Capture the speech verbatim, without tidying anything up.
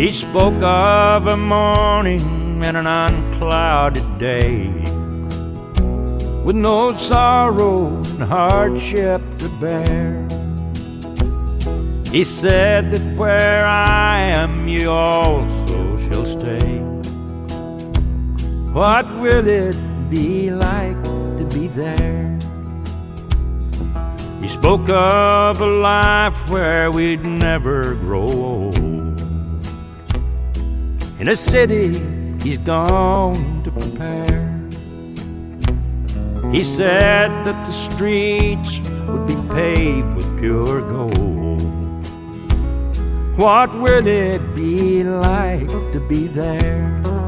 He spoke of a morning and an unclouded day, with no sorrow and hardship to bear. He said that where I am you also shall stay. What will it be like to be there? He spoke of a life where we'd never grow old, in a city he's gone to prepare. He said that the streets would be paved with pure gold. What will it be like to be there?